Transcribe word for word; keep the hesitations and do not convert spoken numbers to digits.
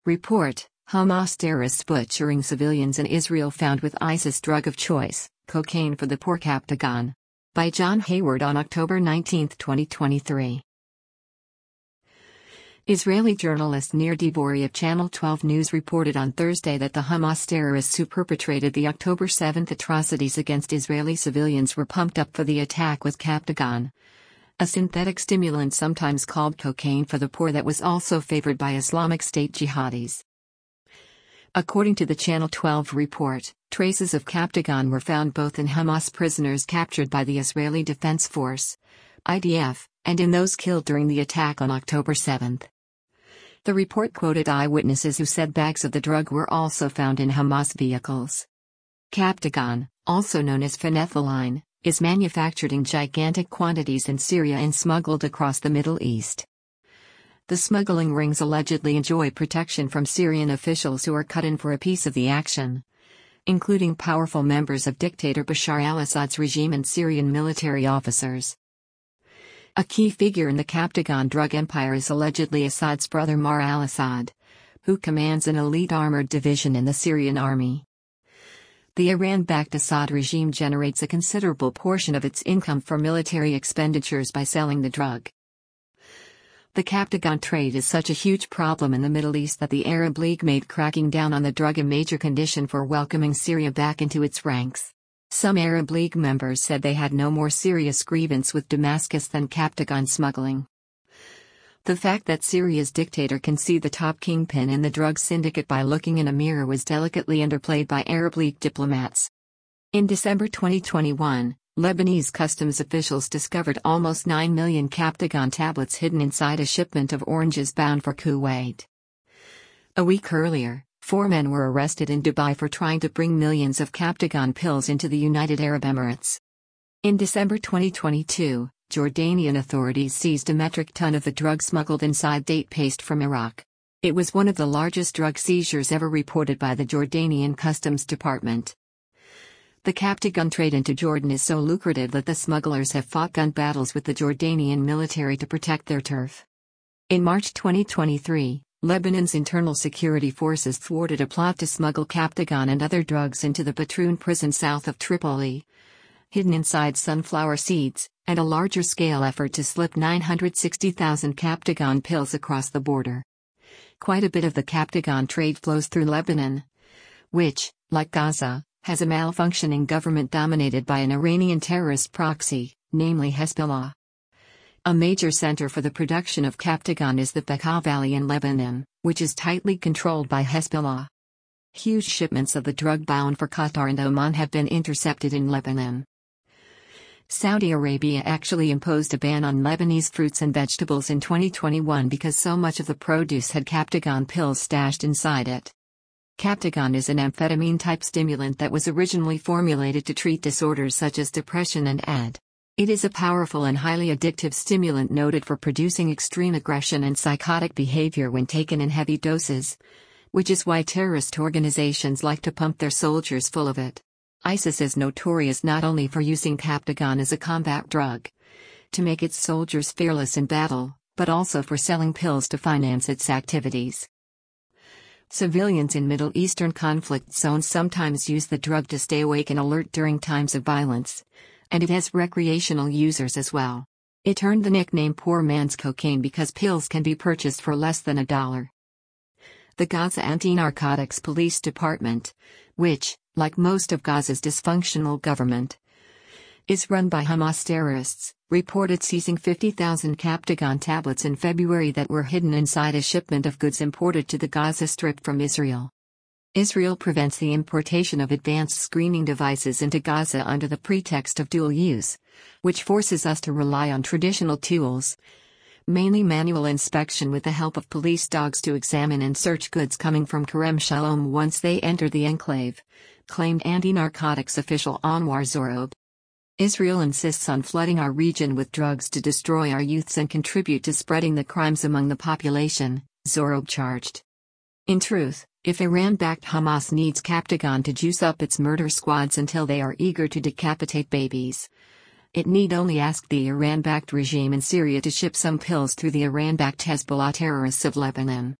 Report: Hamas terrorists butchering civilians in Israel found with ISIS drug of choice, cocaine for the poor. Captagon. By John Hayward on October nineteenth, twenty twenty-three. Israeli journalist Nir Dibori of Channel twelve News reported on Thursday that the Hamas terrorists who perpetrated the October seventh atrocities against Israeli civilians were pumped up for the attack with Captagon, a synthetic stimulant sometimes called cocaine for the poor that was also favored by Islamic State jihadis. According to the Channel twelve report, traces of Captagon were found both in Hamas prisoners captured by the Israeli Defense Force, I D F, and in those killed during the attack on October seventh. The report quoted eyewitnesses who said bags of the drug were also found in Hamas vehicles. Captagon, also known as phenethyline, is manufactured in gigantic quantities in Syria and smuggled across the Middle East. The smuggling rings allegedly enjoy protection from Syrian officials who are cut in for a piece of the action, including powerful members of dictator Bashar al-Assad's regime and Syrian military officers. A key figure in the Captagon drug empire is allegedly Assad's brother Mar al-Assad, who commands an elite armored division in the Syrian army. The Iran-backed Assad regime generates a considerable portion of its income for military expenditures by selling the drug. The Captagon trade is such a huge problem in the Middle East that the Arab League made cracking down on the drug a major condition for welcoming Syria back into its ranks. Some Arab League members said they had no more serious grievance with Damascus than Captagon smuggling. The fact that Syria's dictator can see the top kingpin in the drug syndicate by looking in a mirror was delicately underplayed by Arab League diplomats. In December twenty twenty-one, Lebanese customs officials discovered almost nine million Captagon tablets hidden inside a shipment of oranges bound for Kuwait. A week earlier, four men were arrested in Dubai for trying to bring millions of Captagon pills into the United Arab Emirates. In December twenty twenty-two, Jordanian authorities seized a metric ton of the drug smuggled inside date paste from Iraq. It was one of the largest drug seizures ever reported by the Jordanian Customs Department. The Captagon trade into Jordan is so lucrative that the smugglers have fought gun battles with the Jordanian military to protect their turf. In March twenty twenty-three, Lebanon's internal security forces thwarted a plot to smuggle Captagon and other drugs into the Batroun prison south of Tripoli, hidden inside sunflower seeds, and a larger-scale effort to slip nine hundred sixty thousand Captagon pills across the border. Quite a bit of the Captagon trade flows through Lebanon, which, like Gaza, has a malfunctioning government dominated by an Iranian terrorist proxy, namely Hezbollah. A major center for the production of Captagon is the Bekaa Valley in Lebanon, which is tightly controlled by Hezbollah. Huge shipments of the drug bound for Qatar and Oman have been intercepted in Lebanon. Saudi Arabia actually imposed a ban on Lebanese fruits and vegetables in twenty twenty-one because so much of the produce had Captagon pills stashed inside it. Captagon is an amphetamine-type stimulant that was originally formulated to treat disorders such as depression and A D. It is a powerful and highly addictive stimulant noted for producing extreme aggression and psychotic behavior when taken in heavy doses, which is why terrorist organizations like to pump their soldiers full of it. ISIS is notorious not only for using Captagon as a combat drug, to make its soldiers fearless in battle, but also for selling pills to finance its activities. Civilians in Middle Eastern conflict zones sometimes use the drug to stay awake and alert during times of violence, and it has recreational users as well. It earned the nickname poor man's cocaine because pills can be purchased for less than a dollar. The Gaza Anti-Narcotics Police Department, which, like most of Gaza's dysfunctional government, is run by Hamas terrorists, reported seizing fifty thousand Captagon tablets in February that were hidden inside a shipment of goods imported to the Gaza Strip from Israel. Israel prevents the importation of advanced screening devices into Gaza under the pretext of dual use, which forces us to rely on traditional tools, mainly manual inspection with the help of police dogs to examine and search goods coming from Kerem Shalom once they enter the enclave, claimed anti-narcotics official Anwar Zorob. Israel insists on flooding our region with drugs to destroy our youths and contribute to spreading the crimes among the population, Zorob charged. In truth, if Iran-backed Hamas needs Captagon to juice up its murder squads until they are eager to decapitate babies, it need only ask the Iran-backed regime in Syria to ship some pills through the Iran-backed Hezbollah terrorists of Lebanon.